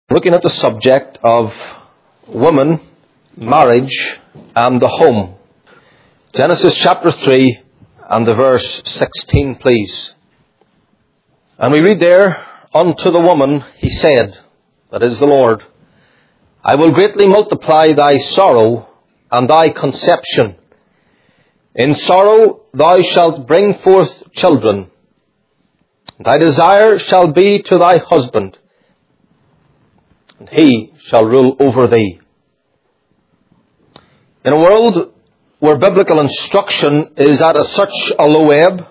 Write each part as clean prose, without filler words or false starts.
Looking at the subject of women, marriage, and the home. Genesis chapter 3 and the verse 16, please. And we read there, "Unto the woman he said," that is the Lord, "I will greatly multiply thy sorrow and thy conception. In sorrow thou shalt bring forth children. Thy desire shall be to thy husband, and he shall rule over thee." In a world where biblical instruction is at such a low ebb,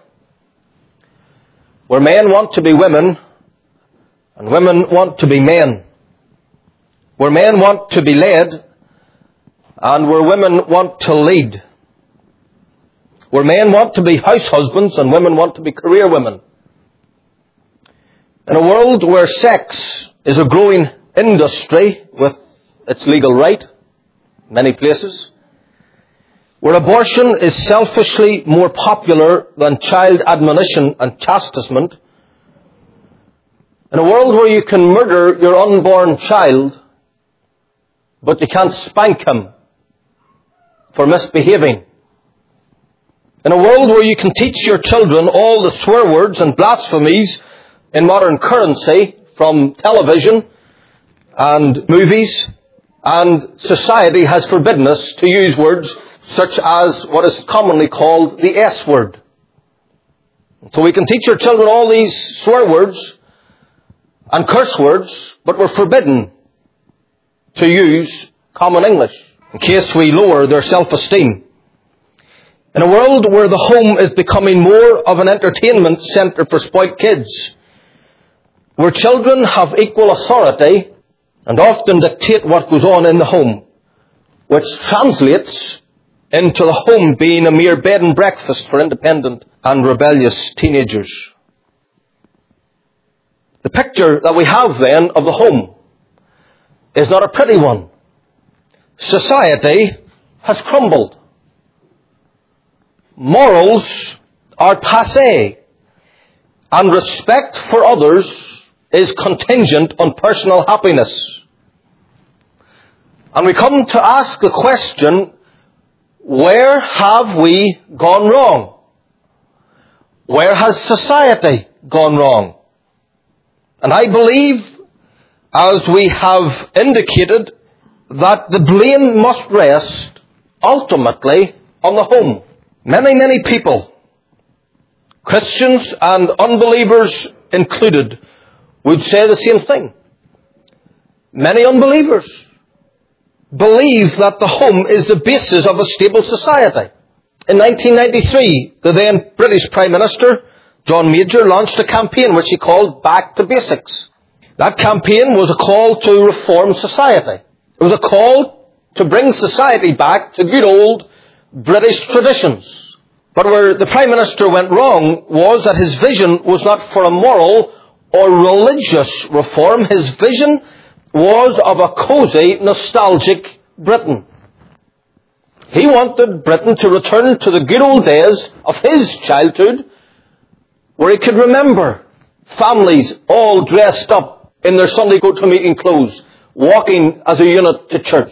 where men want to be women and women want to be men, where men want to be led and where women want to lead, where men want to be house husbands and women want to be career women, in a world where sex is a growing industry with its legal right in many places, where abortion is selfishly more popular than child admonition and chastisement, in a world where you can murder your unborn child, but you can't spank him for misbehaving, in a world where you can teach your children all the swear words and blasphemies in modern currency from television and movies, and society has forbidden us to use words such as what is commonly called the S word. So we can teach our children all these swear words and curse words, but we're forbidden to use common English in case we lower their self-esteem. In a world where the home is becoming more of an entertainment centre for spoilt kids, where children have equal authority and often dictate what goes on in the home, which translates into the home being a mere bed and breakfast for independent and rebellious teenagers. The picture that we have then of the home is not a pretty one. Society has crumbled. Morals are passé, and respect for others is contingent on personal happiness. And we come to ask the question, where have we gone wrong? Where has society gone wrong? And I believe, as we have indicated, that the blame must rest ultimately on the home. Many people, Christians and unbelievers included, would say the same thing. Many unbelievers believe that the home is the basis of a stable society. In 1993, the then British Prime Minister, John Major, launched a campaign which he called Back to Basics. That campaign was a call to reform society. It was a call to bring society back to good old British traditions. But where the Prime Minister went wrong was that his vision was not for a moral or religious reform. His vision was of a cosy, nostalgic Britain. He wanted Britain to return to the good old days of his childhood, where he could remember families all dressed up in their Sunday go-to-meeting clothes, walking as a unit to church.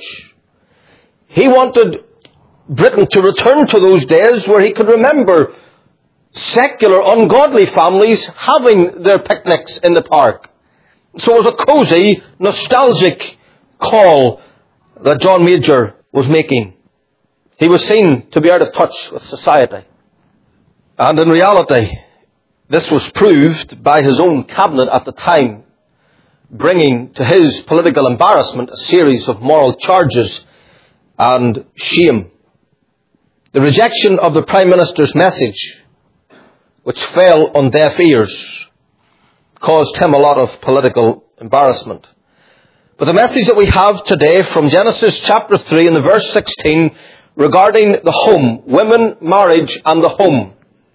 He wanted Britain to return to those days where he could remember secular, ungodly families having their picnics in the park. So it was a cosy, nostalgic call that John Major was making. He was seen to be out of touch with society. And in reality, this was proved by his own cabinet at the time, bringing to his political embarrassment a series of moral charges and shame. The rejection of the Prime Minister's message, which fell on deaf ears, caused him a lot of political embarrassment. But the message that we have today from Genesis chapter 3 and the verse 16 regarding the home, women, marriage and the home,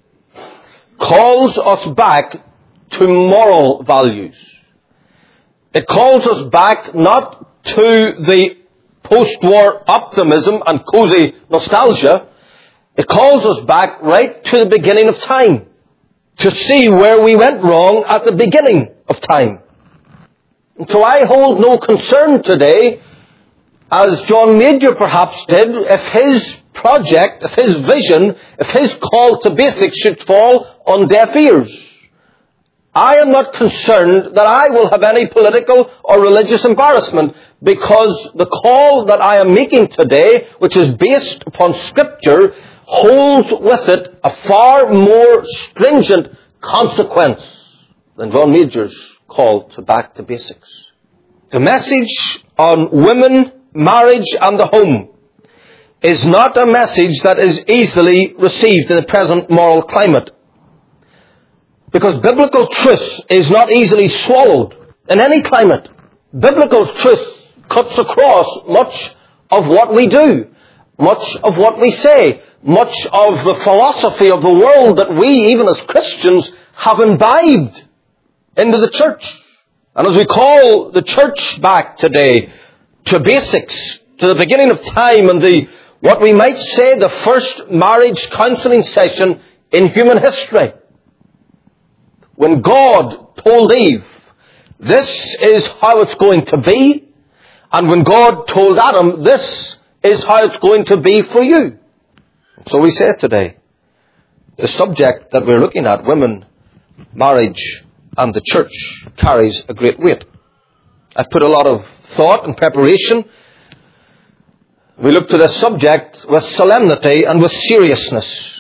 calls us back to moral values. It calls us back not to the post-war optimism and cosy nostalgia. It calls us back right to the beginning of time, to see where we went wrong at the beginning of time. So I hold no concern today, as John Major perhaps did, if his project, if his vision, if his call to basics should fall on deaf ears. I am not concerned that I will have any political or religious embarrassment, because the call that I am making today, which is based upon Scripture, holds with it a far more stringent consequence than John Major's call to back to basics. The message on women, marriage and the home is not a message that is easily received in the present moral climate. Because biblical truth is not easily swallowed in any climate. Biblical truth cuts across much of what we do, much of what we say, much of the philosophy of the world that we, even as Christians, have imbibed into the church. And as we call the church back today to basics, to the beginning of time and what we might say the first marriage counseling session in human history, when God told Eve, this is how it's going to be, and when God told Adam, this is how it's going to be for you. So we say today, the subject that we're looking at, women, marriage, and the church, carries a great weight. I've put a lot of thought and preparation. We look to this subject with solemnity and with seriousness,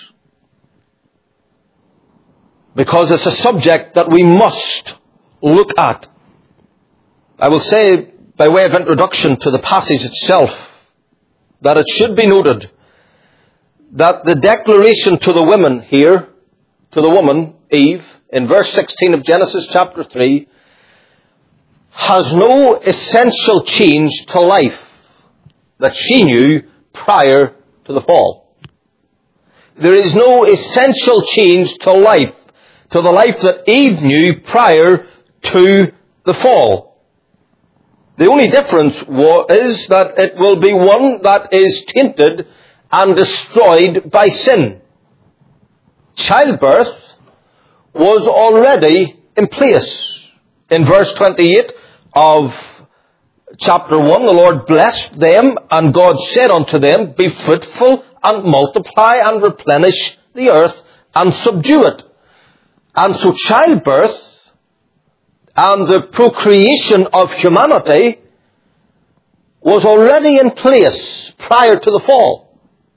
because it's a subject that we must look at. I will say, by way of introduction to the passage itself, that it should be noted that the declaration to the women here, to the woman, Eve, in verse 16 of Genesis chapter 3, has no essential change to life that she knew prior to the fall. There is no essential change to life, to the life that Eve knew prior to the fall. The only difference is that it will be one that is tainted and destroyed by sin. Childbirth was already in place. In verse 28 of chapter 1, the Lord blessed them, and God said unto them, be fruitful and multiply and replenish the earth and subdue it. And so childbirth and the procreation of humanity was already in place prior to the fall.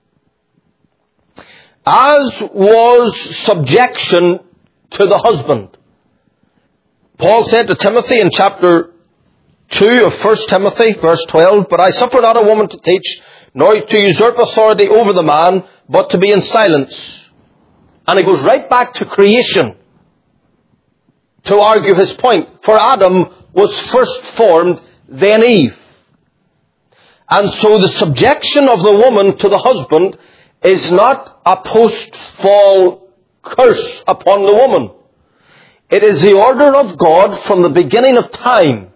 As was subjection to the husband. Paul said to Timothy in chapter 2 of 1 Timothy, verse 12, but I suffer not a woman to teach, nor to usurp authority over the man, but to be in silence. And he goes right back to creation to argue his point. For Adam was first formed, then Eve. And so the subjection of the woman to the husband is not a post-fall curse upon the woman. It is the order of God from the beginning of time.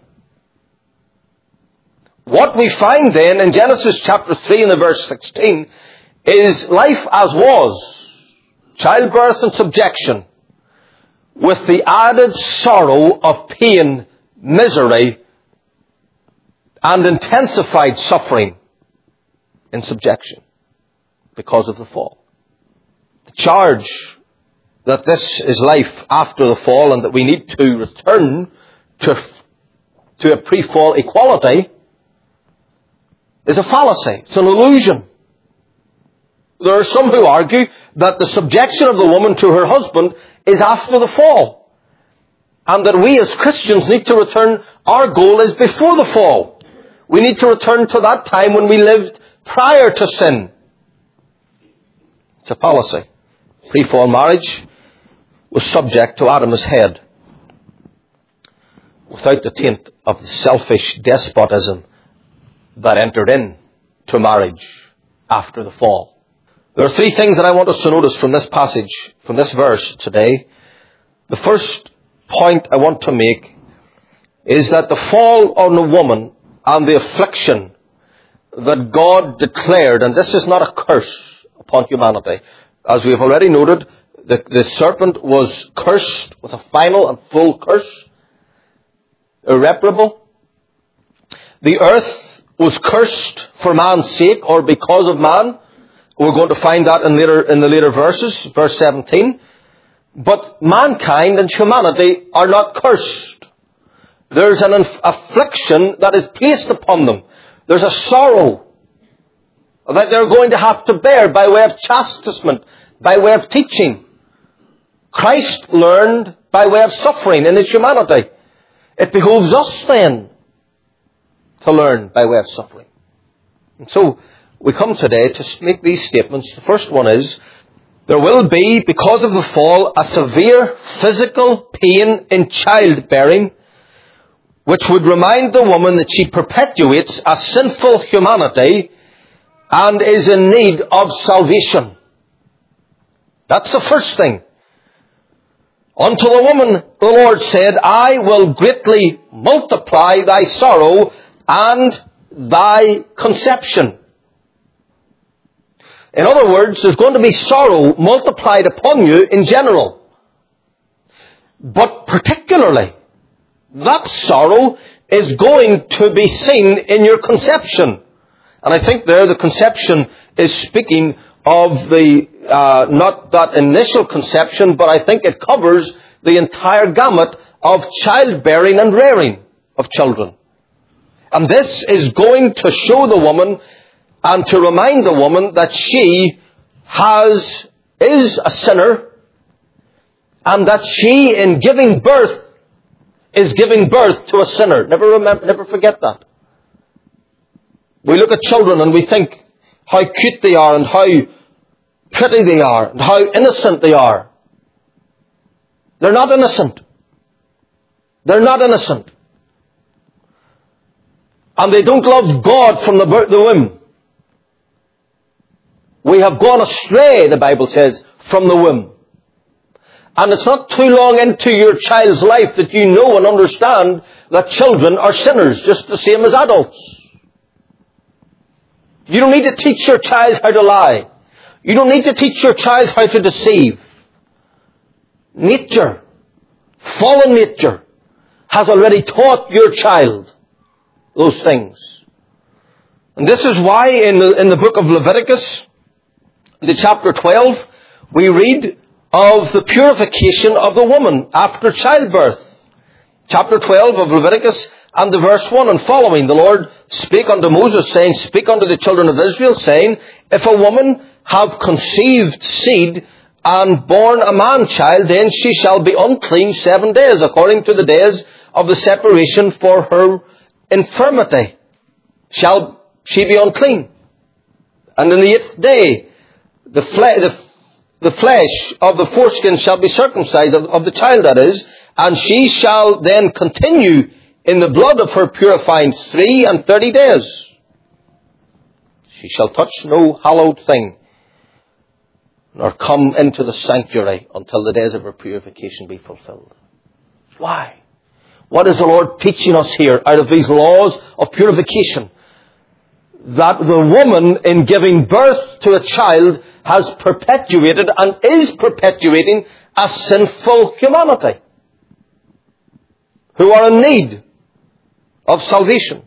What we find then in Genesis chapter 3 and the verse 16 is life as was, childbirth and subjection, with the added sorrow of pain, misery, and intensified suffering in subjection because of the fall. The charge that this is life after the fall and that we need to return to a pre-fall equality is a fallacy. It's an illusion. There are some who argue that the subjection of the woman to her husband is after the fall, and that we as Christians need to return. Our goal is before the fall. We need to return to that time when we lived prior to sin. It's a fallacy. Pre-fall marriage was subject to Adam's head, without the taint of the selfish despotism that entered into marriage after the fall. There are three things that I want us to notice from this passage, from this verse today. The first point I want to make is that the fall on the woman and the affliction that God declared, and this is not a curse upon humanity. As we have already noted, the serpent was cursed with a final and full curse. irreparable. The earth was cursed for man's sake, or because of man. We're going to find that in the later verses, verse 17. But mankind and humanity are not cursed. There's an affliction that is placed upon them. There's a sorrow that they're going to have to bear by way of chastisement, by way of teaching. Christ learned by way of suffering in his humanity. It behooves us then to learn by way of suffering. And so we come today to make these statements. The first one is, there will be, because of the fall, a severe physical pain in childbearing, which would remind the woman that she perpetuates a sinful humanity and is in need of salvation. That's the first thing. Unto the woman, the Lord said, I will greatly multiply thy sorrow and thy conception. In other words, there's going to be sorrow multiplied upon you in general. But particularly, that sorrow is going to be seen in your conception. And I think there the conception is speaking of the, not that initial conception, but I think it covers the entire gamut of childbearing and rearing of children. And this is going to show the woman and to remind the woman that she is a sinner, and that she, in giving birth, is giving birth to a sinner. Never forget that. We look at children and we think how cute they are and how pretty they are and how innocent they are. They're not innocent. They're not innocent. And they don't love God from the womb. We have gone astray, the Bible says, from the womb. And it's not too long into your child's life that you know and understand that children are sinners, just the same as adults. You don't need to teach your child how to lie. You don't need to teach your child how to deceive. Nature, fallen nature, has already taught your child those things. And this is why in the book of Leviticus, the chapter 12, we read of the purification of the woman after childbirth. Chapter 12 of Leviticus and the verse 1 and following. The Lord spake unto Moses, saying, Speak unto the children of Israel, saying, If a woman have conceived seed and born a man-child, then she shall be unclean 7 days, according to the days of the separation for her infirmity. Shall she be unclean? And in the 8th day, the flesh of the foreskin shall be circumcised, of the child that is, and she shall then continue in the blood of her purifying 33 days. She shall touch no hallowed thing, nor come into the sanctuary until the days of her purification be fulfilled. Why? What is the Lord teaching us here out of these laws of purification? That the woman, in giving birth to a child, has perpetuated and is perpetuating a sinful humanity who are in need of salvation.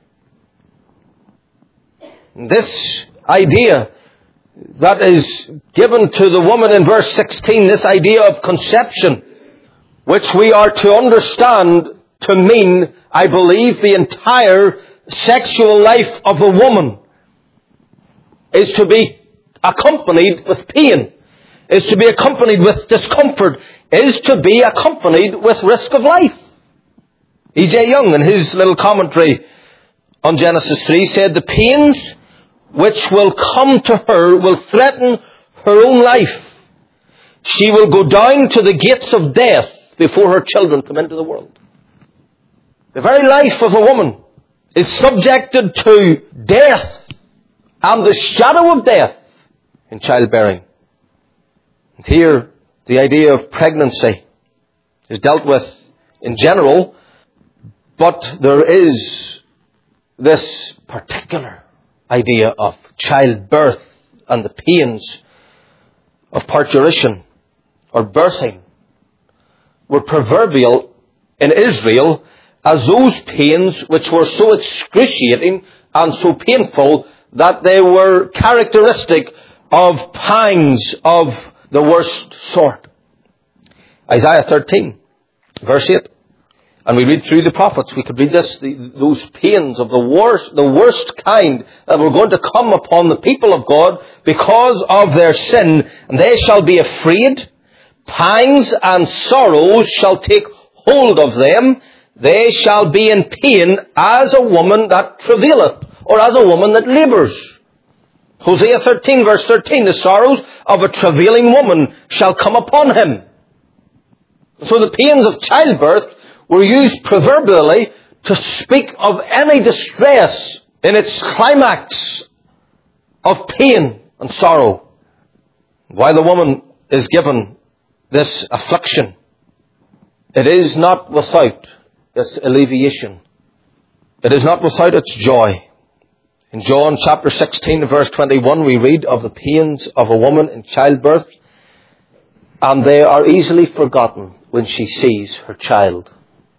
This idea that is given to the woman in verse 16, this idea of conception, which we are to understand to mean, I believe, the entire sexual life of a woman, is to be accompanied with pain, is to be accompanied with discomfort, is to be accompanied with risk of life. E.J. Young, in his little commentary on Genesis 3, said, The pains which will come to her will threaten her own life. She will go down to the gates of death before her children come into the world. The very life of a woman is subjected to death and the shadow of death in childbearing. And here, the idea of pregnancy is dealt with in general, but there is this particular idea of childbirth and the pains of parturition or birthing were proverbial in Israel as those pains which were so excruciating and so painful that they were characteristic of pangs of the worst sort. Isaiah 13, verse 8. And we read through the prophets, we could read this, those pains of the worst kind that were going to come upon the people of God because of their sin. And they shall be afraid, pangs and sorrows shall take hold of them. They shall be in pain as a woman that travaileth, or as a woman that labours. Hosea 13, verse 13, the sorrows of a travailing woman shall come upon him. So the pains of childbirth were used proverbially to speak of any distress in its climax of pain and sorrow. While the woman is given this affliction, it is not without its alleviation. It is not without its joy. In John chapter 16, verse 21, we read of the pains of a woman in childbirth, and they are easily forgotten when she sees her child.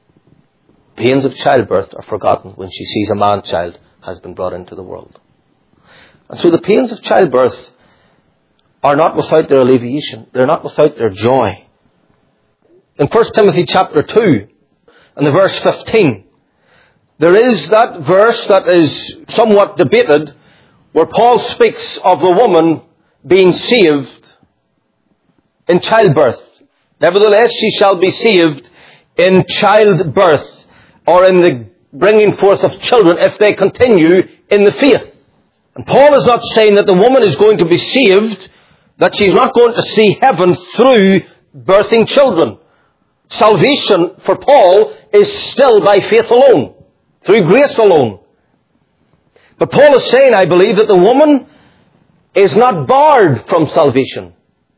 Pains of childbirth are forgotten when she sees a man-child has been brought into the world. And so the pains of childbirth are not without their alleviation. They're not without their joy. In 1 Timothy chapter 2, and the verse 15, there is that verse that is somewhat debated where Paul speaks of the woman being saved in childbirth. Nevertheless, she shall be saved in childbirth, or in the bringing forth of children, if they continue in the faith. And Paul is not saying that the woman is going to be saved, that she's not going to see heaven through birthing children. Salvation for Paul is still by faith alone, through grace alone. But Paul is saying, I believe, that the woman is not barred from salvation.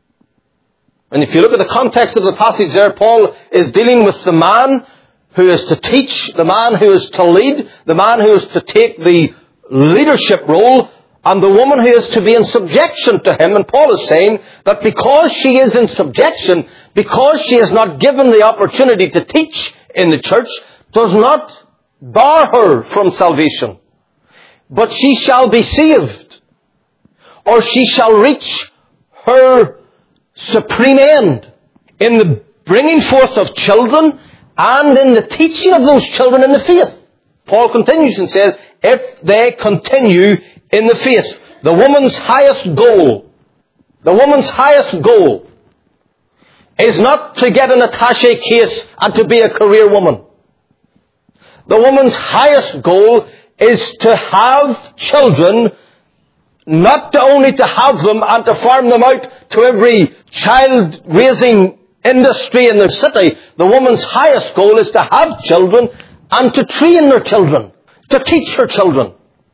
And if you look at the context of the passage there, Paul is dealing with the man who is to teach, the man who is to lead, the man who is to take the leadership role, and the woman who is to be in subjection to him. And Paul is saying that because she is in subjection, because she is not given the opportunity to teach in the church, does not bar her from salvation. But she shall be saved, or she shall reach her supreme end in the bringing forth of children and in the teaching of those children in the faith. Paul continues and says, if they continue in the faith, the woman's highest goal is not to get an attaché case and to be a career woman. The woman's highest goal is to have children, not only to have them and to farm them out to every child-raising industry in the city. The woman's highest goal is to have children and to train their children, to teach her children.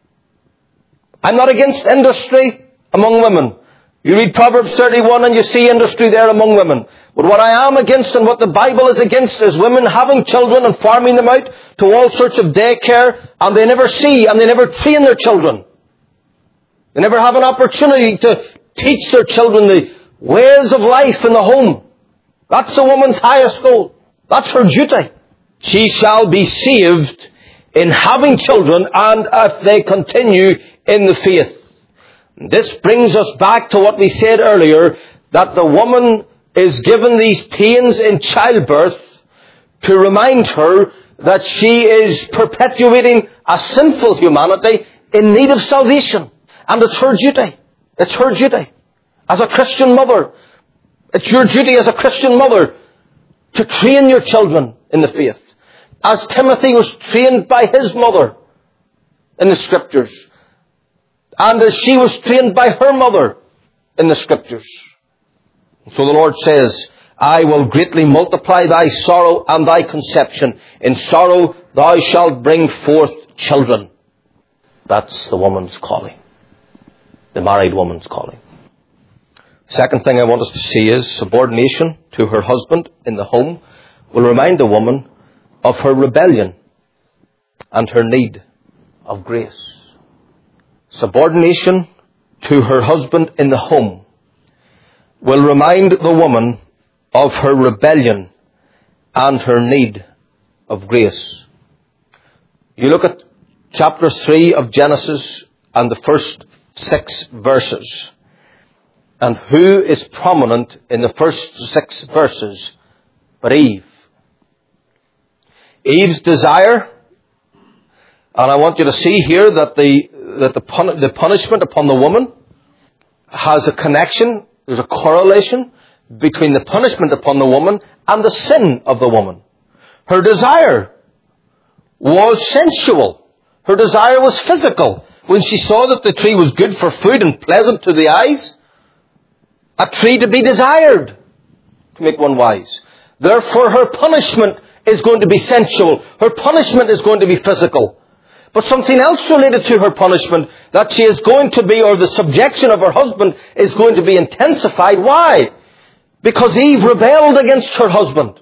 I'm not against industry among women. You read Proverbs 31 and you see industry there among women. But what I am against and what the Bible is against is women having children and farming them out to all sorts of daycare, and they never see and they never train their children. They never have an opportunity to teach their children the ways of life in the home. That's the woman's highest goal. That's her duty. She shall be saved in having children and if they continue in the faith. This brings us back to what we said earlier, that the woman is given these pains in childbirth to remind her that she is perpetuating a sinful humanity in need of salvation. And it's her duty. It's her duty. As a Christian mother, it's your duty as a Christian mother to train your children in the faith. As Timothy was trained by his mother in the Scriptures. And as she was trained by her mother in the Scriptures. So the Lord says, I will greatly multiply thy sorrow and thy conception. In sorrow thou shalt bring forth children. That's the woman's calling. The married woman's calling. Second thing I want us to see is subordination to her husband in the home will remind the woman of her rebellion and her need of grace. Subordination to her husband in the home will remind the woman of her rebellion and her need of grace. You look at chapter 3 of Genesis and the first 6 verses. And who is prominent in the first 6 verses but Eve? Eve's desire, and I want you to see here that the punishment upon the woman has a connection, there's a correlation between the punishment upon the woman and the sin of the woman. Her desire was sensual. Her desire was physical. When she saw that the tree was good for food and pleasant to the eyes, a tree to be desired to make one wise. Therefore, her punishment is going to be sensual. Her punishment is going to be physical. But something else related to her punishment, that she is going to be, or the subjection of her husband is going to be intensified. Why? Because Eve rebelled against her husband.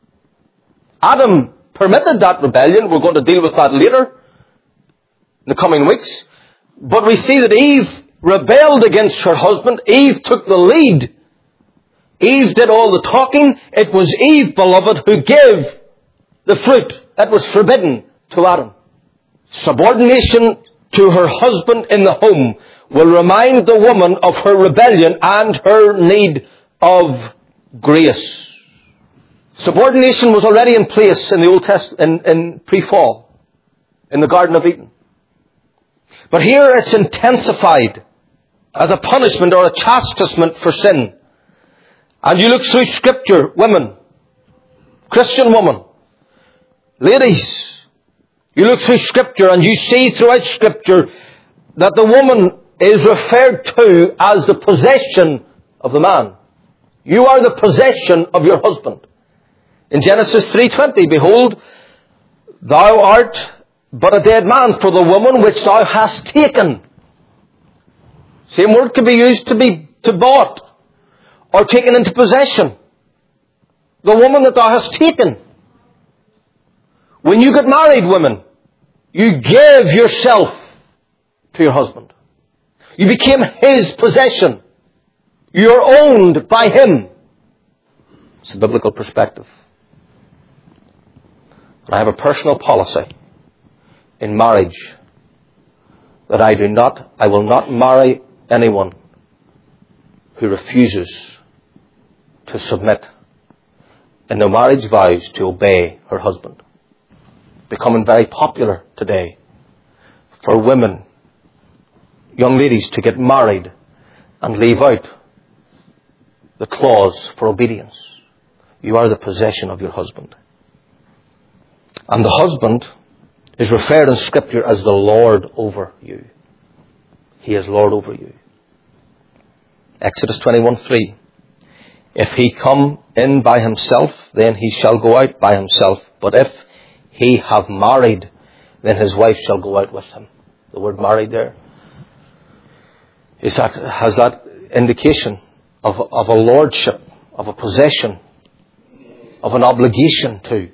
Adam permitted that rebellion. We're going to deal with that later in the coming weeks. But we see that Eve rebelled against her husband. Eve took the lead. Eve did all the talking. It was Eve, beloved, who gave the fruit that was forbidden to Adam. Subordination to her husband in the home will remind the woman of her rebellion and her need of grace. Subordination was already in place in the Old Testament, in pre-fall, in the Garden of Eden. But here it's intensified as a punishment or a chastisement for sin. And you look through Scripture, women, Christian woman, ladies, you look through Scripture and you see throughout Scripture that the woman is referred to as the possession of the man. You are the possession of your husband. In Genesis 3:20, behold, thou art but a dead man for the woman which thou hast taken. Same word could be used to bought or taken into possession. The woman that thou hast taken. When you get married, women, you gave yourself to your husband. You became his possession. You're owned by him. It's a biblical perspective. And I have a personal policy in marriage that I will not marry anyone who refuses to submit in their marriage vows to obey her husband. Becoming very popular today for women, young ladies, to get married and leave out the clause for obedience. You are the possession of your husband. And the husband is referred in Scripture as the Lord over you. He is Lord over you. Exodus 21:3. If he come in by himself, then he shall go out by himself. But if he have married, then his wife shall go out with him. The word married there has that indication of a lordship, of a possession, of an obligation to.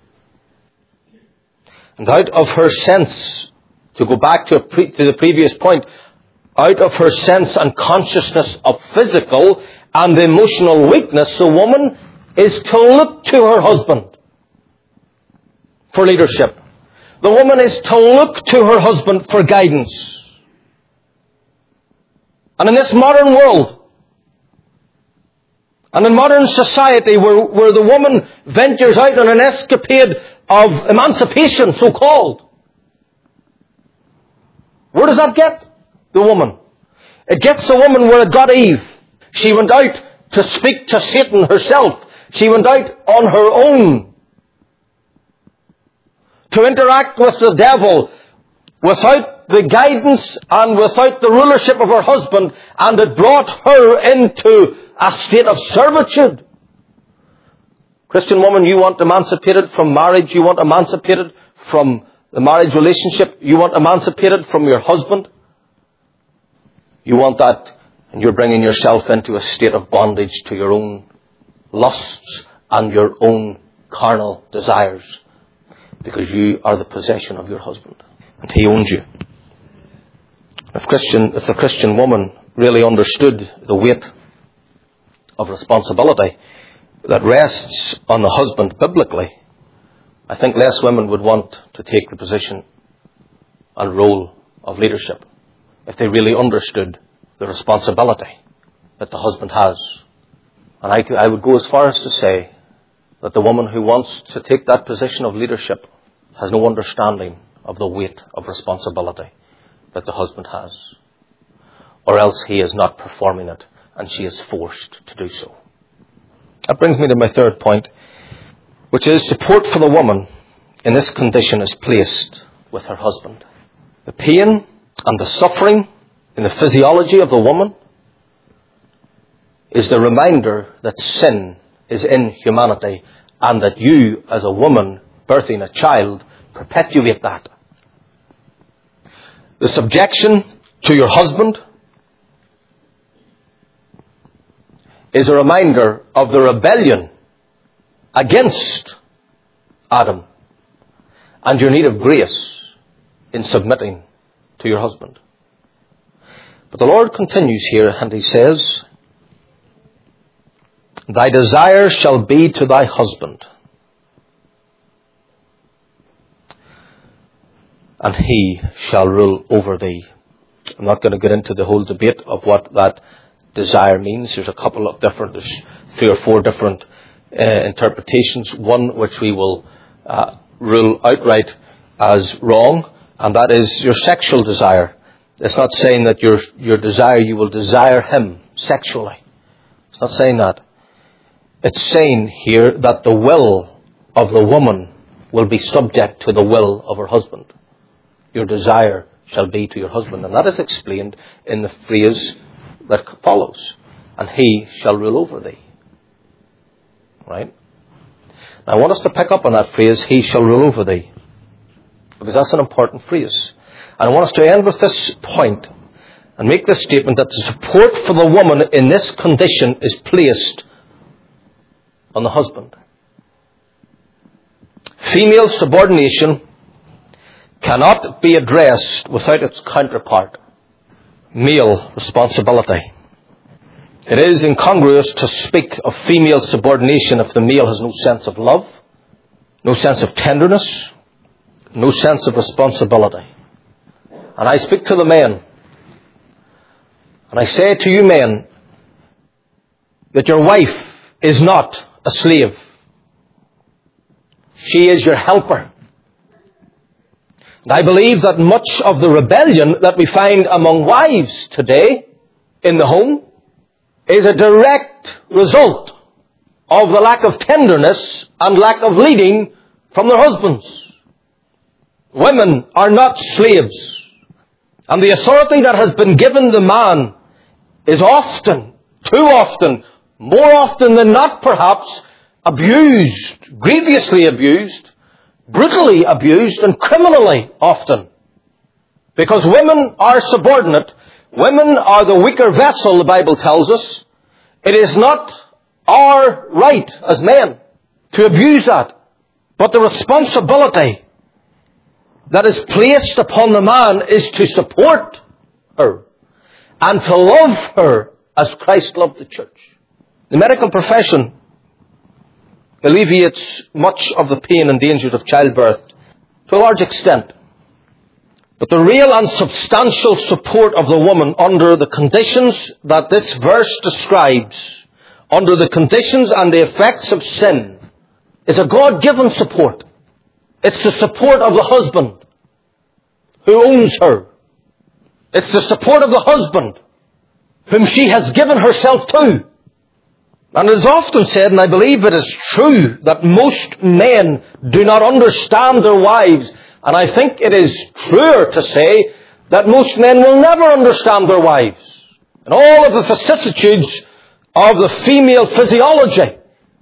And out of her sense, to go back to the previous point, out of her sense and consciousness of physical and emotional weakness, the woman is to look to her husband for leadership. The woman is to look to her husband for guidance. And in this modern world, and in modern society where the woman ventures out on an escapade of emancipation, so-called, where does that get the woman? It gets the woman where it got Eve. She went out to speak to Satan herself. She went out on her own to interact with the devil without the guidance and without the rulership of her husband, and it brought her into a state of servitude. Christian woman, you want emancipated from marriage, you want emancipated from the marriage relationship, you want emancipated from your husband. You want that, and you're bringing yourself into a state of bondage to your own lusts and your own carnal desires, because you are the possession of your husband and he owns you. If the Christian woman really understood the weight of responsibility that rests on the husband biblically, I think less women would want to take the position and role of leadership if they really understood the responsibility that the husband has. And I would go as far as to say that the woman who wants to take that position of leadership has no understanding of the weight of responsibility that the husband has. Or else he is not performing it and she is forced to do so. That brings me to my third point, which is support for the woman in this condition is placed with her husband. The pain and the suffering in the physiology of the woman is the reminder that sin is in humanity and that you, as a woman birthing a child, perpetuate that. The subjection to your husband is a reminder of the rebellion against Adam and your need of grace in submitting to your husband. But the Lord continues here and he says, thy desire shall be to thy husband, and he shall rule over thee. I'm not going to get into the whole debate of what that desire means. There's a couple of different, there's 3 or 4 different interpretations. One which we will rule outright as wrong, and that is your sexual desire. It's not saying that your desire, you will desire him sexually. It's not saying that. It's saying here that the will of the woman will be subject to the will of her husband. Your desire shall be to your husband. And that is explained in the phrase that follows. And he shall rule over thee. Right? Now I want us to pick up on that phrase, he shall rule over thee. Because that's an important phrase. And I want us to end with this point and make this statement that the support for the woman in this condition is placed on the husband. Female subordination cannot be addressed without its counterpart, male responsibility. It is incongruous to speak of female subordination if the male has no sense of love, no sense of tenderness, no sense of responsibility. And I speak to the men, and I say to you men, that your wife is not a slave. She is your helper. And I believe that much of the rebellion that we find among wives today in the home is a direct result of the lack of tenderness and lack of leading from their husbands. Women are not slaves. And the authority that has been given the man is often, too often, more often than not perhaps, abused, grievously abused, brutally abused, and criminally often. Because women are subordinate. Women are the weaker vessel, the Bible tells us. It is not our right as men to abuse that. But the responsibility that is placed upon the man is to support her and to love her as Christ loved the church. The medical profession alleviates much of the pain and dangers of childbirth to a large extent. But the real and substantial support of the woman under the conditions that this verse describes, under the conditions and the effects of sin, is a God-given support. It's the support of the husband who owns her. It's the support of the husband whom she has given herself to. And it is often said, and I believe it is true, that most men do not understand their wives. And I think it is truer to say that most men will never understand their wives. And all of the vicissitudes of the female physiology,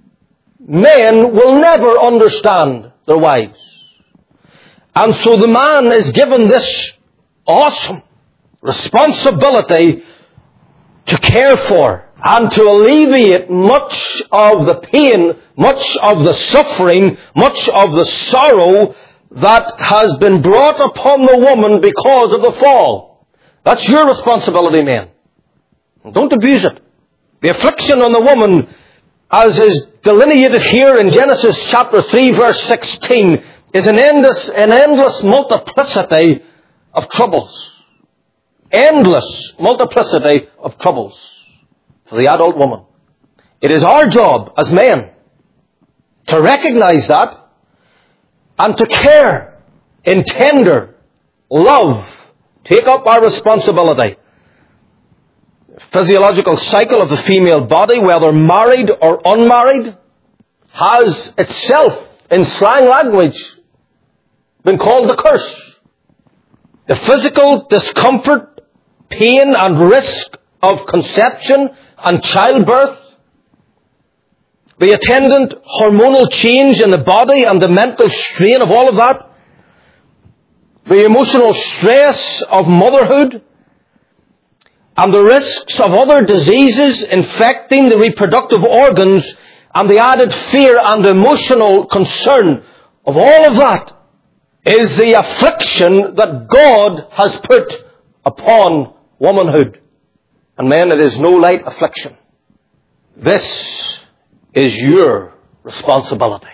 men will never understand their wives. And so the man is given this awesome responsibility to care for and to alleviate much of the pain, much of the suffering, much of the sorrow that has been brought upon the woman because of the fall. That's your responsibility, men. Don't abuse it. The affliction on the woman, as is delineated here in Genesis chapter 3 verse 16, is an endless multiplicity of troubles. Endless multiplicity of troubles for the adult woman. It is our job as men to recognize that and to care in tender love. Take up our responsibility. Physiological cycle of the female body, whether married or unmarried, has itself, in slang language, been called the curse. The physical discomfort, pain and risk of conception and childbirth, the attendant hormonal change in the body and the mental strain of all of that, the emotional stress of motherhood, and the risks of other diseases infecting the reproductive organs, and the added fear and emotional concern of all of that, is the affliction that God has put upon womanhood. And men, it is no light affliction. This is your responsibility.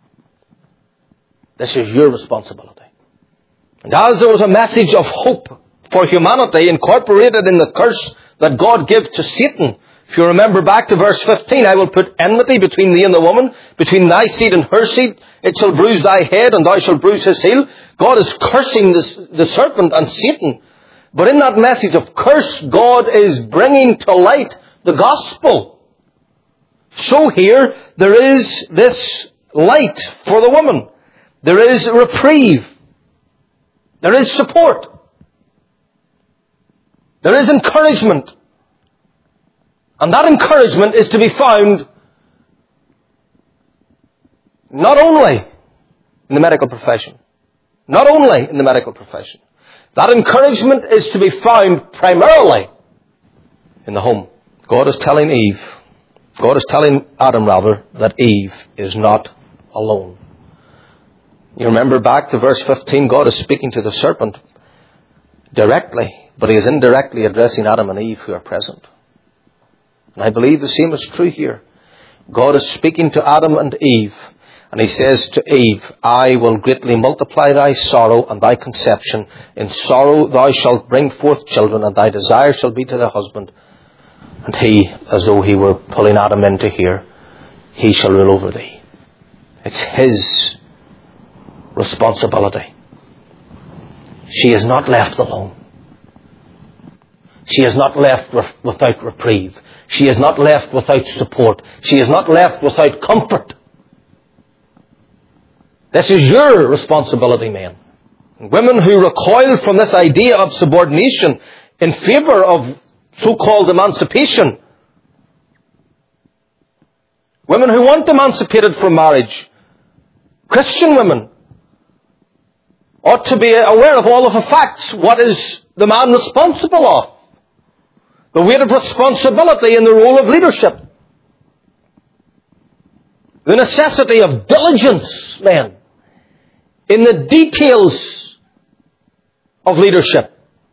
This is your responsibility. And as there was a message of hope for humanity incorporated in the curse that God gives to Satan, if you remember back to verse 15, I will put enmity between thee and the woman, between thy seed and her seed. It shall bruise thy head, and thou shalt bruise his heel. God is cursing the serpent and Satan. But in that message of curse, God is bringing to light the gospel. So here, there is this light for the woman. There is reprieve. There is support. There is encouragement. And that encouragement is to be found not only in the medical profession. Not only in the medical profession. That encouragement is to be found primarily in the home. God is telling Adam rather, that Eve is not alone. You remember back to verse 15, God is speaking to the serpent directly, but he is indirectly addressing Adam and Eve who are present. And I believe the same is true here. God is speaking to Adam and Eve, and he says to Eve, I will greatly multiply thy sorrow and thy conception. In sorrow thou shalt bring forth children, and thy desire shall be to thy husband. And he, as though he were pulling Adam into here, he shall rule over thee. It's his responsibility. She is not left alone. She is not left without reprieve. She is not left without support. She is not left without comfort. This is your responsibility, men. Women who recoil from this idea of subordination in favour of so-called emancipation. Women who want emancipated from marriage. Christian women ought to be aware of all of the facts. What is the man responsible of? The weight of responsibility in the role of leadership. The necessity of diligence, men, in the details of leadership.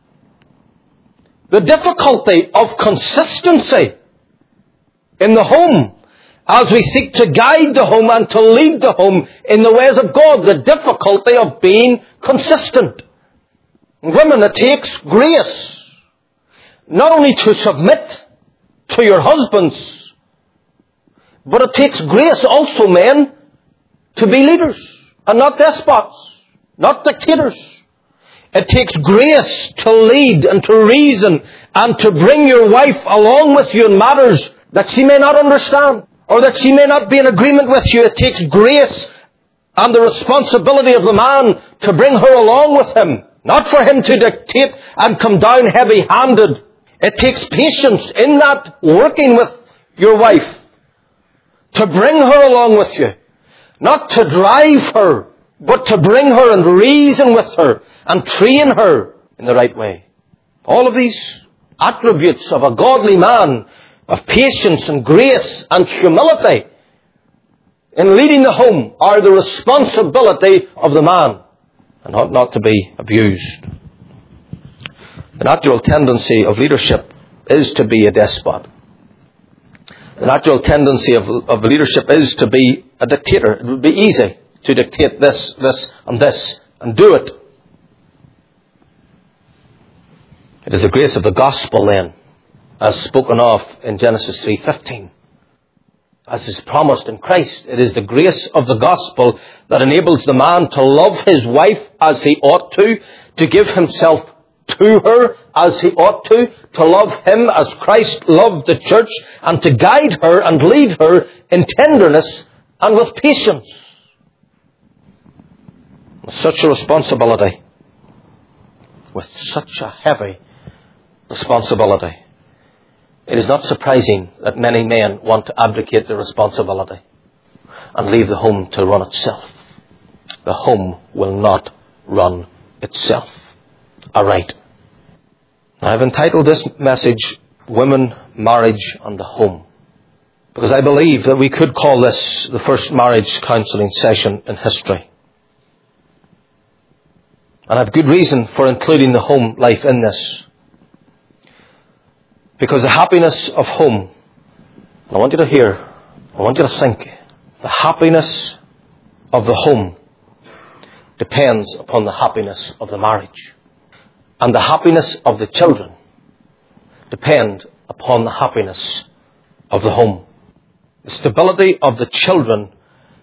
The difficulty of consistency in the home as we seek to guide the home and to lead the home in the ways of God. The difficulty of being consistent. Women, it takes grace not only to submit to your husbands, but it takes grace also, men, to be leaders and not despots, not dictators. It takes grace to lead and to reason and to bring your wife along with you in matters that she may not understand or that she may not be in agreement with you. It takes grace and the responsibility of the man to bring her along with him, not for him to dictate and come down heavy-handed. It takes patience in that working with your wife to bring her along with you, not to drive her, but to bring her and reason with her and train her in the right way. All of these attributes of a godly man, of patience and grace and humility in leading the home, are the responsibility of the man and ought not to be abused. The natural tendency of leadership is to be a despot. The natural tendency of leadership is to be a dictator. It would be easy to dictate this, and this, and do it. It is the grace of the gospel then, as spoken of in Genesis 3:15. As is promised in Christ, it is the grace of the gospel that enables the man to love his wife as he ought to give himself to her as he ought to love him as Christ loved the church, and to guide her and lead her in tenderness and with patience. With such a responsibility, with such a heavy responsibility, it is not surprising that many men want to abdicate their responsibility and leave the home to run itself. The home will not run itself aright. I've entitled this message, Women, Marriage and the Home, because I believe that we could call this the first marriage counselling session in history. And I have good reason for including the home life in this. Because the happiness of home, I want you to hear, I want you to think, the happiness of the home depends upon the happiness of the marriage. And the happiness of the children depend upon the happiness of the home. The stability of the children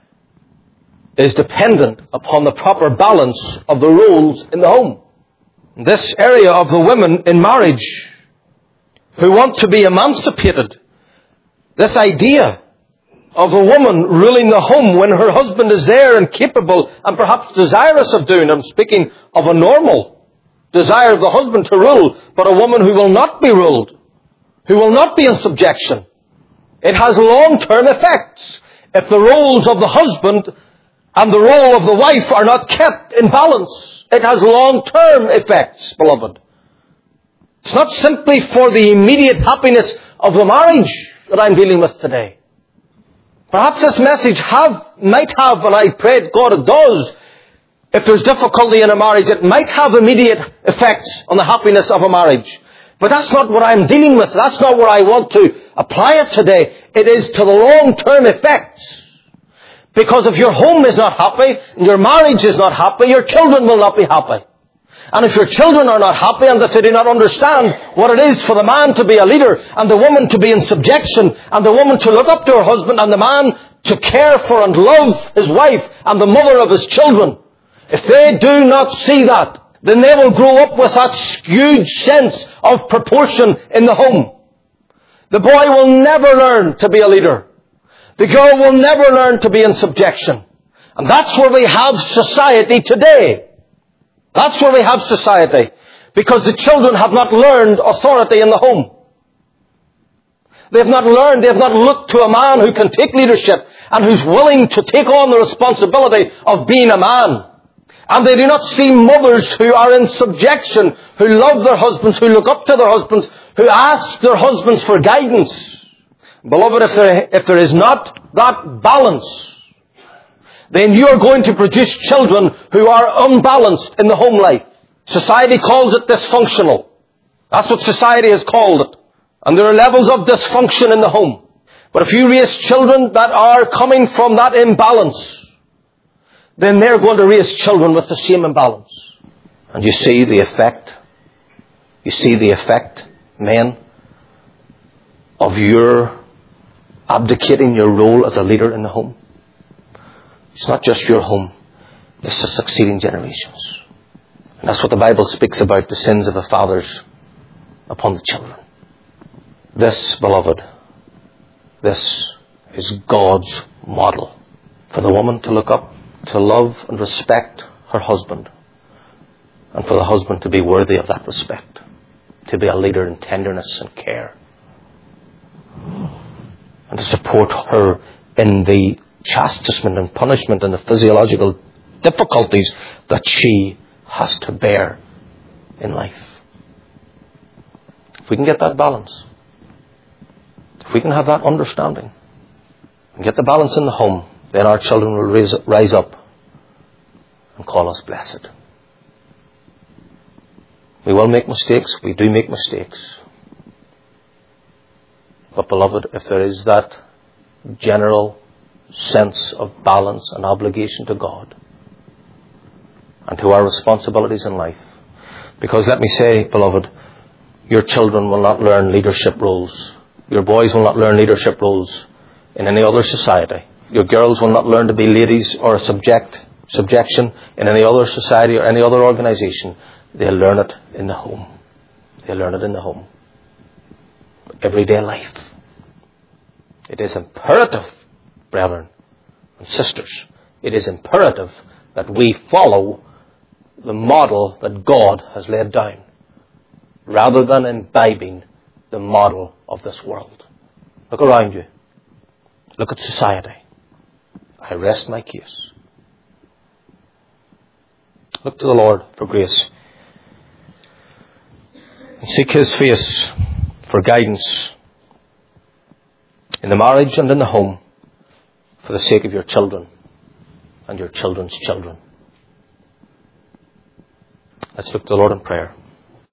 is dependent upon the proper balance of the roles in the home. This area of the women in marriage who want to be emancipated, this idea of a woman ruling the home when her husband is there and capable and perhaps desirous of doing it. I'm speaking of a normal desire of the husband to rule, but a woman who will not be ruled, who will not be in subjection. It has long-term effects if the roles of the husband and the role of the wife are not kept in balance. It has long-term effects, beloved. It's not simply for the immediate happiness of the marriage that I'm dealing with today. Perhaps this message might have, and I pray God it does, if there's difficulty in a marriage, it might have immediate effects on the happiness of a marriage. But that's not what I'm dealing with. That's not where I want to apply it today. It is to the long-term effects. Because if your home is not happy, and your marriage is not happy, your children will not be happy. And if your children are not happy and if they do not understand what it is for the man to be a leader and the woman to be in subjection and the woman to look up to her husband and the man to care for and love his wife and the mother of his children, if they do not see that, then they will grow up with that skewed sense of proportion in the home. The boy will never learn to be a leader. The girl will never learn to be in subjection. And that's where we have society today. That's where we have society. Because the children have not learned authority in the home. They have not looked to a man who can take leadership and who's willing to take on the responsibility of being a man. And they do not see mothers who are in subjection, who love their husbands, who look up to their husbands, who ask their husbands for guidance. Beloved, if there is not that balance, then you are going to produce children who are unbalanced in the home life. Society calls it dysfunctional. That's what society has called it. And there are levels of dysfunction in the home. But if you raise children that are coming from that imbalance, then they're going to raise children with the same imbalance. And you see the effect. You see the effect, men, of your abdicating your role as a leader in the home. It's not just your home. It's the succeeding generations. And that's what the Bible speaks about, the sins of the fathers upon the children. This, beloved, this is God's model for the woman to look up, to love and respect her husband, and for the husband to be worthy of that respect, to be a leader in tenderness and care, and to support her in the chastisement and punishment and the physiological difficulties that she has to bear in life. If we can get that balance, if we can have that understanding and get the balance in the home, then our children will rise up and call us blessed. We will make mistakes. We do make mistakes. But beloved, if there is that general sense of balance and obligation to God and to our responsibilities in life, because let me say, beloved, Your children will not learn leadership roles. Your boys will not learn leadership roles in any other society. Your girls will not learn to be ladies or subjection in any other society or any other organization. They'll learn it in the home. They'll learn it in the home. Everyday life. It is imperative, brethren and sisters, it is imperative that we follow the model that God has laid down, rather than imbibing the model of this world. Look around you. Look at society. I rest my case. Look to the Lord for grace. And seek His face for guidance in the marriage and in the home, for the sake of your children and your children's children. Let's look to the Lord in prayer.